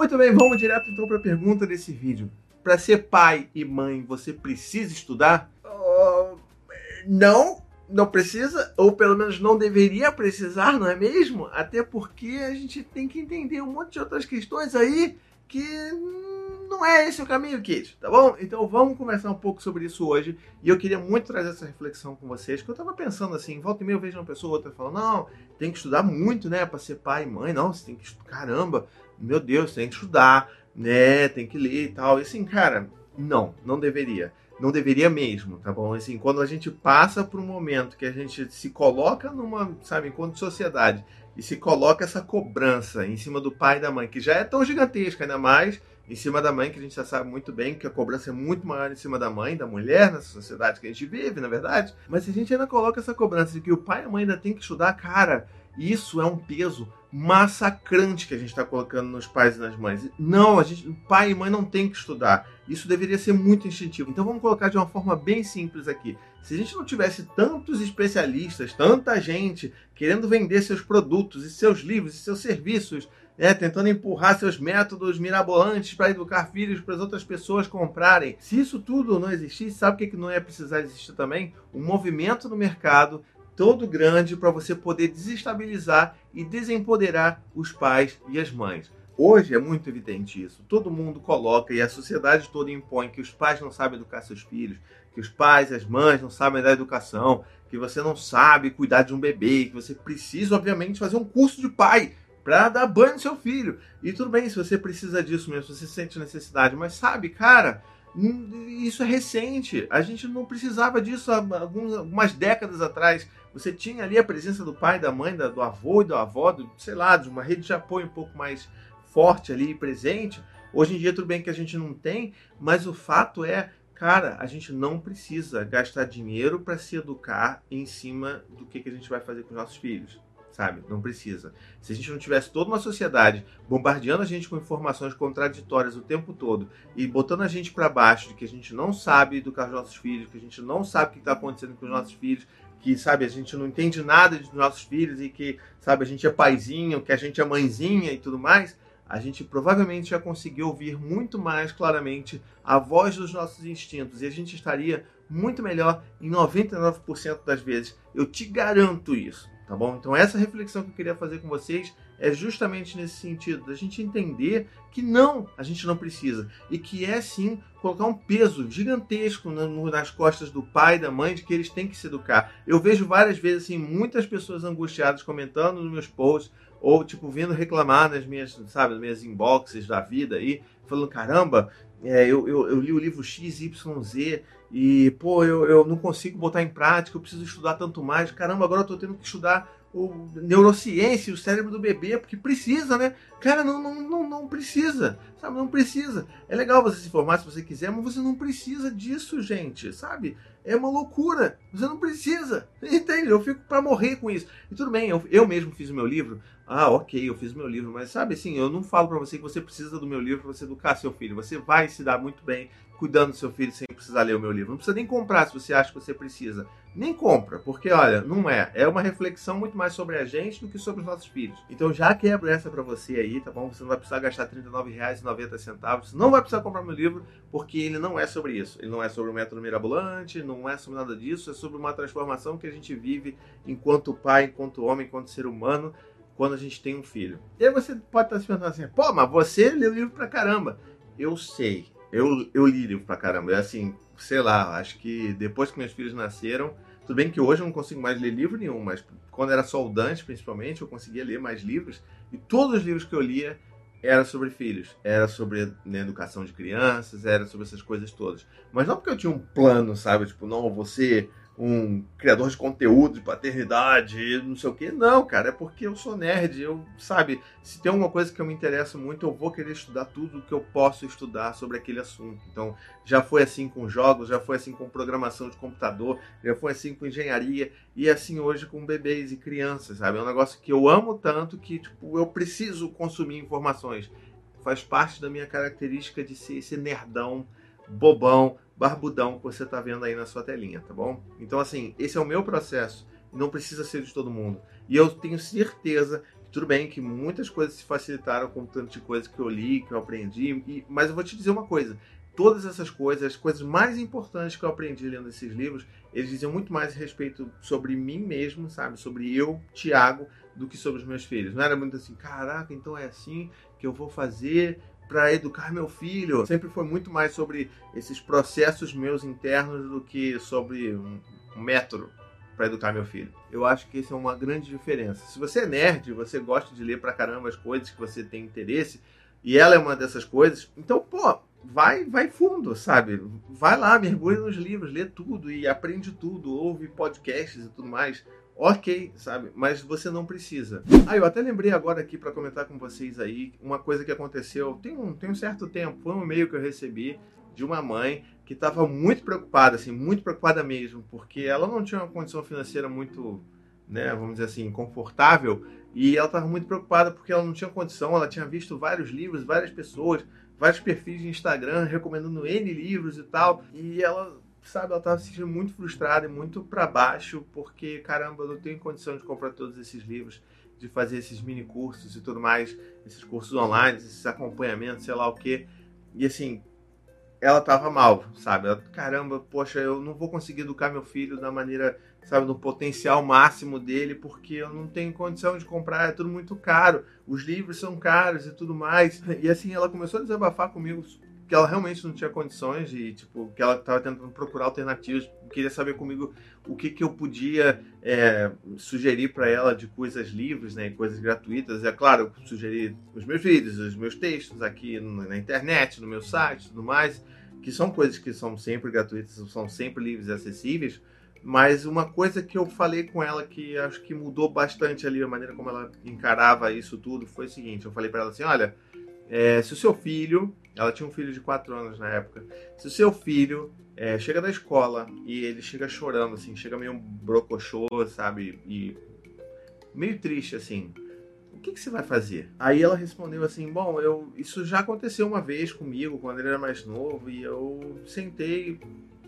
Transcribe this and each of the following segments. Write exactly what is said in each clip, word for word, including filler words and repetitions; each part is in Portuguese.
Muito bem, vamos direto então para a pergunta desse vídeo. Para ser pai e mãe, você precisa estudar? Uh, não, não precisa, ou pelo menos não deveria precisar, não é mesmo? Até porque a gente tem que entender um monte de outras questões aí que não é esse o caminho, Kid, tá bom? Então vamos conversar um pouco sobre isso hoje. E eu queria muito trazer essa reflexão com vocês, que eu tava pensando assim, volta e meia eu vejo uma pessoa ou outra falando, não, tem que estudar muito, né, para ser pai e mãe. Não, você tem que estudar, caramba, meu Deus, você tem que estudar, né, tem que ler e tal. E assim, cara, não, não deveria. Não deveria mesmo, tá bom? Assim, quando a gente passa por um momento que a gente se coloca numa, sabe, enquanto sociedade, e se coloca essa cobrança em cima do pai e da mãe, que já é tão gigantesca, ainda mais em cima da mãe, que a gente já sabe muito bem que a cobrança é muito maior em cima da mãe, da mulher, nessa sociedade que a gente vive, na verdade. Mas se a gente ainda coloca essa cobrança de que o pai e a mãe ainda tem que estudar, cara, isso é um peso massacrante que a gente está colocando nos pais e nas mães. Não, a gente, o pai e mãe não tem que estudar. Isso deveria ser muito instintivo. Então vamos colocar de uma forma bem simples aqui. Se a gente não tivesse tantos especialistas, tanta gente querendo vender seus produtos e seus livros e seus serviços, né, tentando empurrar seus métodos mirabolantes para educar filhos para as outras pessoas comprarem. Se isso tudo não existisse, sabe o que, que não ia precisar existir também? Um movimento no mercado todo grande para você poder desestabilizar e desempoderar os pais e as mães. Hoje é muito evidente isso. Todo mundo coloca e a sociedade toda impõe que os pais não sabem educar seus filhos, que os pais e as mães não sabem dar educação, que você não sabe cuidar de um bebê, que você precisa, obviamente, fazer um curso de pai para dar banho no seu filho. E tudo bem se você precisa disso mesmo, se você sente necessidade, mas sabe, cara, isso é recente. A gente não precisava disso há algumas, algumas décadas atrás. Você tinha ali a presença do pai, da mãe, do avô e da avó, do, sei lá, de uma rede de apoio um pouco mais forte ali presente. Hoje em dia tudo bem que a gente não tem, mas o fato é, cara, a gente não precisa gastar dinheiro para se educar em cima do que, que a gente vai fazer com os nossos filhos. Sabe? Não precisa. Se a gente não tivesse toda uma sociedade bombardeando a gente com informações contraditórias o tempo todo e botando a gente para baixo de que a gente não sabe educar os nossos filhos, que a gente não sabe o que está acontecendo com os nossos filhos, que, sabe, a gente não entende nada dos nossos filhos e que, sabe, a gente é paizinho, que a gente é mãezinha e tudo mais, a gente provavelmente já conseguiu ouvir muito mais claramente a voz dos nossos instintos e a gente estaria muito melhor em noventa e nove por cento das vezes. Eu te garanto isso. Tá bom? Então essa reflexão que eu queria fazer com vocês é justamente nesse sentido, da gente entender que não, a gente não precisa. E que é sim colocar um peso gigantesco nas costas do pai e da mãe de que eles têm que se educar. Eu vejo várias vezes assim, muitas pessoas angustiadas comentando nos meus posts, ou tipo, vindo reclamar nas minhas, sabe, nas minhas inboxes da vida aí, falando, caramba, é, eu, eu, eu li o livro X Y Z e, pô, eu, eu não consigo botar em prática, eu preciso estudar tanto mais. Caramba, agora eu tô tendo que estudar o neurociência, o cérebro do bebê, porque precisa, né? Cara, não, não, não, não precisa, sabe? Não precisa. É legal você se informar se você quiser, mas você não precisa disso, gente, sabe? É uma loucura. Você não precisa. Entende? Eu fico pra morrer com isso. E tudo bem, eu, eu mesmo fiz o meu livro. Ah, ok, eu fiz o meu livro, mas sabe assim, eu não falo pra você que você precisa do meu livro pra você educar seu filho. Você vai se dar muito bem cuidando do seu filho sem precisar ler o meu livro. Não precisa nem comprar se você acha que você precisa. Nem compra, porque olha, não é. É uma reflexão muito mais sobre a gente do que sobre os nossos filhos. Então já quebro essa pra você aí, tá bom? Você não vai precisar gastar trinta e nove reais e noventa centavos. Você não vai precisar comprar meu livro, porque ele não é sobre isso. Ele não é sobre o método mirabolante, não é sobre nada disso. É sobre uma transformação que a gente vive enquanto pai, enquanto homem, enquanto ser humano, quando a gente tem um filho. E aí você pode estar se perguntando assim, pô, mas você leu livro pra caramba. Eu sei, eu, eu li livro pra caramba. É assim, sei lá, acho que depois que meus filhos nasceram, tudo bem que hoje eu não consigo mais ler livro nenhum, mas quando era só o Dante, principalmente, eu conseguia ler mais livros. E todos os livros que eu lia era sobre filhos, era sobre, né, educação de crianças, era sobre essas coisas todas. Mas não porque eu tinha um plano, sabe? Tipo, não, você um criador de conteúdo de paternidade, não sei o que. Não, cara, é porque eu sou nerd. Eu, sabe, se tem alguma coisa que eu me interesso muito, eu vou querer estudar tudo que eu posso estudar sobre aquele assunto. Então, já foi assim com jogos, já foi assim com programação de computador, já foi assim com engenharia, e assim hoje com bebês e crianças, sabe? É um negócio que eu amo tanto que, tipo, eu preciso consumir informações. Faz parte da minha característica de ser esse nerdão, bobão, barbudão que você está vendo aí na sua telinha, tá bom? Então, assim, esse é o meu processo e não precisa ser de todo mundo. E eu tenho certeza que Tudo bem que muitas coisas se facilitaram com o tanto de coisa que eu li, que eu aprendi, e, mas eu vou te dizer uma coisa. Todas essas coisas, as coisas mais importantes que eu aprendi lendo esses livros, eles diziam muito mais a respeito sobre mim mesmo, sabe? Sobre eu, Tiago, do que sobre os meus filhos. Não era muito assim, caraca, então é assim que eu vou fazer para educar meu filho. Sempre foi muito mais sobre esses processos meus internos do que sobre um, um método para educar meu filho. Eu acho que isso é uma grande diferença. Se você é nerd, você gosta de ler pra caramba as coisas que você tem interesse, e ela é uma dessas coisas, então, pô, vai, vai fundo, sabe? Vai lá, mergulha nos livros, lê tudo e aprende tudo, ouve podcasts e tudo mais. Ok, sabe? Mas você não precisa. Ah, eu até lembrei agora aqui para comentar com vocês aí uma coisa que aconteceu tem um, tem um certo tempo. Foi um e-mail que eu recebi de uma mãe que estava muito preocupada, assim, muito preocupada mesmo, porque ela não tinha uma condição financeira muito, né, vamos dizer assim, confortável, e ela estava muito preocupada porque ela não tinha condição, ela tinha visto vários livros, várias pessoas, vários perfis de Instagram recomendando N livros e tal, e ela, sabe, ela estava se sentindo muito frustrada e muito para baixo, porque, caramba, eu não tenho condição de comprar todos esses livros, de fazer esses mini cursos e tudo mais, esses cursos online, esses acompanhamentos, sei lá o quê, e assim, ela tava mal, sabe? Ela, caramba, poxa, eu não vou conseguir educar meu filho da maneira, sabe, no potencial máximo dele, porque eu não tenho condição de comprar, é tudo muito caro, os livros são caros e tudo mais. E assim, ela começou a desabafar comigo que ela realmente não tinha condições e, tipo, que ela estava tentando procurar alternativas, queria saber comigo o que, que eu podia é, sugerir para ela de coisas livres, né, coisas gratuitas. É claro, eu sugeri os meus vídeos, os meus textos aqui na internet, no meu site, tudo mais, que são coisas que são sempre gratuitas, são sempre livres e acessíveis. Mas uma coisa que eu falei com ela que acho que mudou bastante ali a maneira como ela encarava isso tudo foi o seguinte: eu falei para ela assim, olha, é, se o seu filho, ela tinha um filho de quatro anos na época, se o seu filho é, chega da escola e ele chega chorando, assim, chega meio brocochô, sabe, e meio triste, assim, o que, que você vai fazer? Aí ela respondeu assim, bom, eu, isso já aconteceu uma vez comigo, quando ele era mais novo, e eu sentei,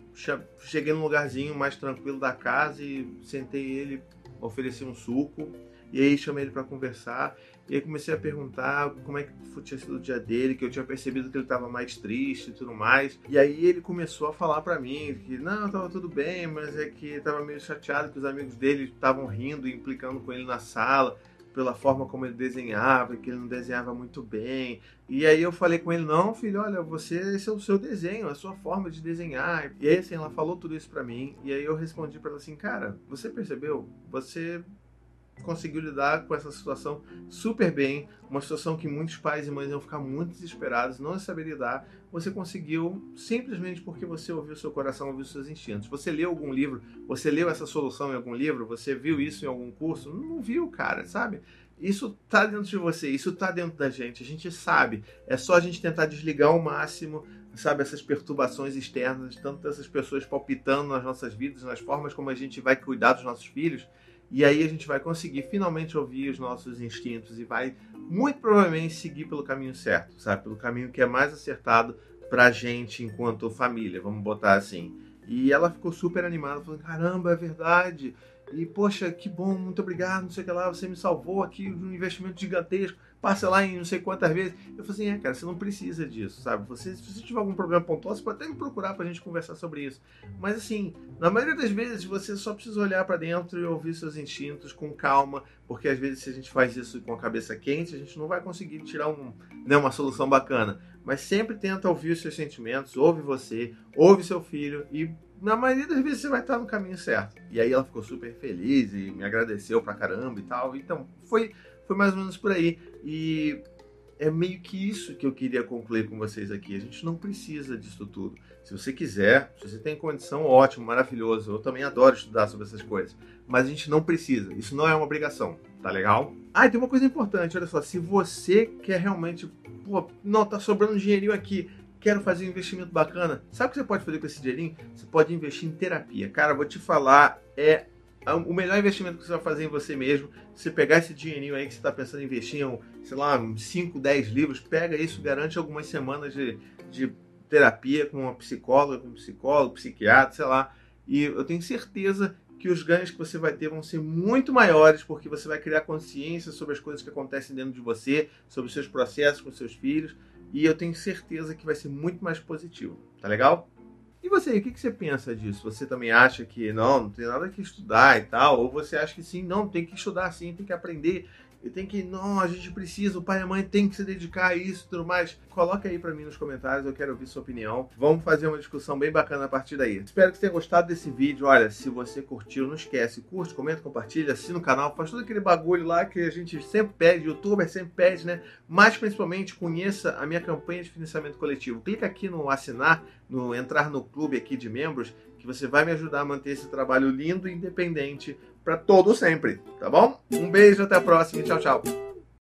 cheguei num lugarzinho mais tranquilo da casa e sentei ele, ofereci um suco, e aí chamei ele para conversar, e aí comecei a perguntar como é que tinha sido o dia dele, que eu tinha percebido que ele estava mais triste e tudo mais. E aí ele começou a falar para mim que não, estava tudo bem, mas é que estava meio chateado que os amigos dele estavam rindo e implicando com ele na sala, pela forma como ele desenhava, que ele não desenhava muito bem. E aí eu falei com ele, não, filho, olha, você, esse é o seu desenho, a sua forma de desenhar. E aí assim, ela falou tudo isso para mim, e aí eu respondi para ela assim, cara, você percebeu? Você conseguiu lidar com essa situação super bem, uma situação que muitos pais e mães iam ficar muito desesperados, não saber lidar. Você conseguiu simplesmente porque você ouviu seu coração, ouviu seus instintos. Você leu algum livro, você leu essa solução em algum livro, você viu isso em algum curso? Não viu, cara, sabe? Isso tá dentro de você, isso tá dentro da gente, a gente sabe. É só a gente tentar desligar ao máximo, sabe, essas perturbações externas, tanto dessas pessoas palpitando nas nossas vidas, nas formas como a gente vai cuidar dos nossos filhos. E aí a gente vai conseguir finalmente ouvir os nossos instintos e vai muito provavelmente seguir pelo caminho certo, sabe? Pelo caminho que é mais acertado pra gente enquanto família, vamos botar assim. E ela ficou super animada, falando, caramba, é verdade. E, poxa, que bom, muito obrigado, não sei o que lá, você me salvou aqui de um investimento gigantesco, passa lá em não sei quantas vezes. Eu falei assim, é, cara, você não precisa disso, sabe? Você, se você tiver algum problema pontual, você pode até me procurar pra gente conversar sobre isso. Mas, assim, na maioria das vezes, você só precisa olhar pra dentro e ouvir seus instintos com calma, porque às vezes se a gente faz isso com a cabeça quente, a gente não vai conseguir tirar um, né, uma solução bacana. Mas sempre tenta ouvir os seus sentimentos, ouve você, ouve seu filho e na maioria das vezes você vai estar no caminho certo. E aí ela ficou super feliz e me agradeceu pra caramba e tal. Então, foi, foi mais ou menos por aí. E é meio que isso que eu queria concluir com vocês aqui. A gente não precisa disso tudo. Se você quiser, se você tem condição, ótimo, maravilhoso. Eu também adoro estudar sobre essas coisas. Mas a gente não precisa. Isso não é uma obrigação. Tá legal? Ah, e tem uma coisa importante. Olha só. Se você quer realmente... Pô, não, tá sobrando um dinheirinho aqui. Quero fazer um investimento bacana. Sabe o que você pode fazer com esse dinheirinho? Você pode investir em terapia. Cara, vou te falar, é o melhor investimento que você vai fazer em você mesmo. Você pegar esse dinheirinho aí que você está pensando em investir em, sei lá, cinco, dez livros, pega isso, garante algumas semanas de, de terapia com uma psicóloga, com um psicólogo, psiquiatra, sei lá. E eu tenho certeza que os ganhos que você vai ter vão ser muito maiores, porque você vai criar consciência sobre as coisas que acontecem dentro de você, sobre os seus processos com seus filhos, e eu tenho certeza que vai ser muito mais positivo. Tá legal? E você, o que você pensa disso? Você também acha que não, não tem nada que estudar e tal? Ou você acha que sim, não, tem que estudar sim, tem que aprender, e tem que, não, a gente precisa, o pai e a mãe tem que se dedicar a isso e tudo mais? Coloca aí pra mim nos comentários, eu quero ouvir sua opinião. Vamos fazer uma discussão bem bacana a partir daí. Espero que você tenha gostado desse vídeo. Olha, se você curtiu, não esquece, curte, comenta, compartilha, assina o canal, faz todo aquele bagulho lá que a gente sempre pede, youtuber sempre pede, né? Mas principalmente conheça a minha campanha de financiamento coletivo. Clica aqui no assinar, no entrar no clube aqui de membros, que você vai me ajudar a manter esse trabalho lindo e independente para todo sempre, tá bom? Um beijo, até a próxima e tchau, tchau.